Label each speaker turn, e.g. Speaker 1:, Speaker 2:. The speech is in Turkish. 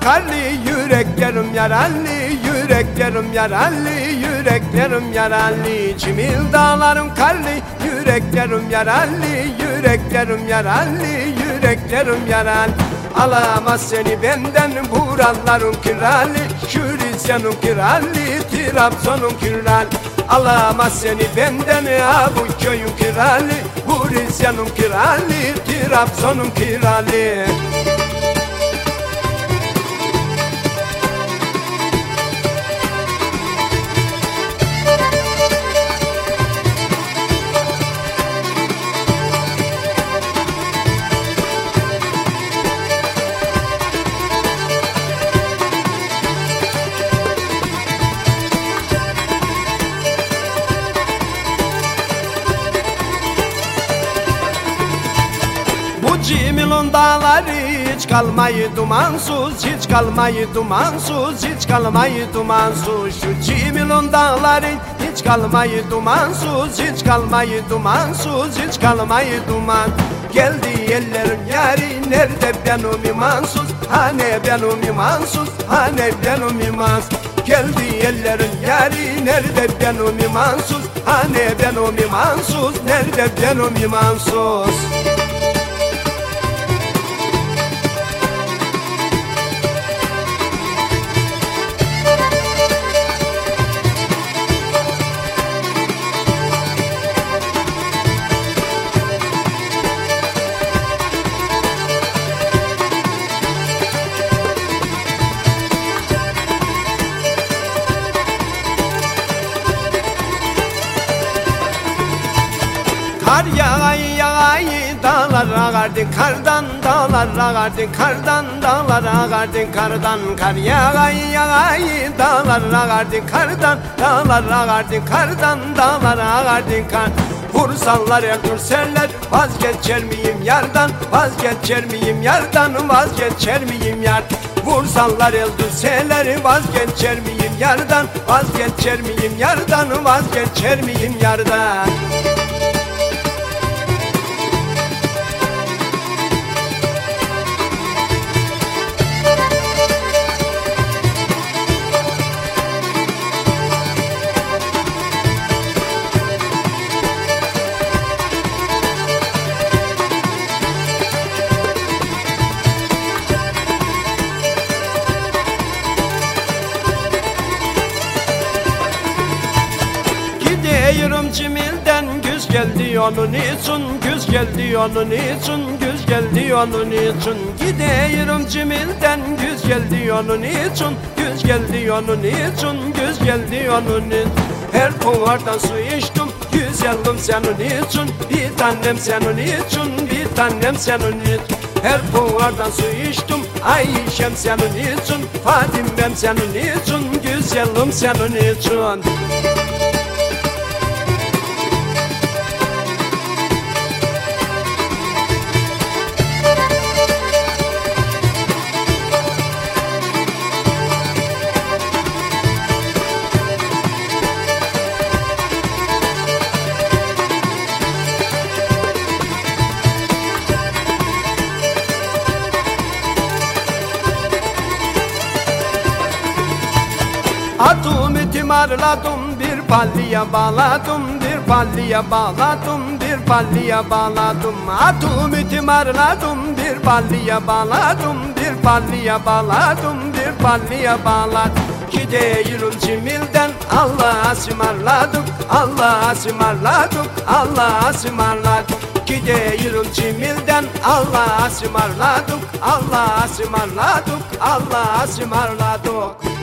Speaker 1: karlı, yüreklerim yaralı, yüreklerim yaralı, yüreklerim yaralı. Cimil dağlarım karlı, yüreklerim yaralı, yüreklerim yaralı, yüreklerim yaralı. Alamaz seni benden buraların kralı, Şürizyan'ın kralı, Trabzon'un kralı. Alamaz seni benden bu köyün kralı, Şürizyan'ın kralı, Trabzon'un kralı. Cimil'in dağları hiç kalmayı dumansız, hiç kalmayı dumansız, hiç kalmayı dumansız. Şu Cimil'in dağları hiç kalmayı dumansız, hiç kalmayı dumansız, hiç kalmayı duman. Geldi ellerim yari, nerede benim imansız, hani benim imansız, hani benim imansız. Geldi ellerin yari, nerede benim imansız, hani benim imansız, nerede benim imansız. Kar yağayı yağayı dağlar ağardın kardan, dağlar ağardın kardan, dağlar ağardın kardan. Kar yağayı yağayı dağlar ağardın kardan, dağlar ağardın kardan, dağlar ağardın kar. Vursanlar öldürserler vazgeçer miyim yardan, vazgeçer miyim yardan, vazgeçer miyim yar. Vursanlar öldürseler vazgeçer miyim yardan, vazgeçer miyim yardan, vazgeçer miyim yardan. Gidiyorum Cimil'den, güz geldi onun için, güz geldi onun için, güz geldi onun için. Gidiyorum Cimil'den, güz geldi onun için, güz geldi onun için, güz geldi onun için. Her kuvardan su içtim, güzelim senin için, bir tanem senin için, bir tanem senin için. Her kuvardan su içtim, Ayşem senin için, Fadimem senin için, güzelim senin için. Atımı timarladım, bir palliye bağladım, bir palliye bağladım, bir palliye bağladım. Atımı timarladım, bir palliye bağladım, bir palliye bağladım, bir palliye bağladım. Gidiyorum Cimil'den, Allah'a ısmarladık, Allah'a ısmarladık, Allah'a ısmarladık. Gidiyorum Cimil'den, Allah'a ısmarladık, Allah'a ısmarladık, Allah'a ısmarladık.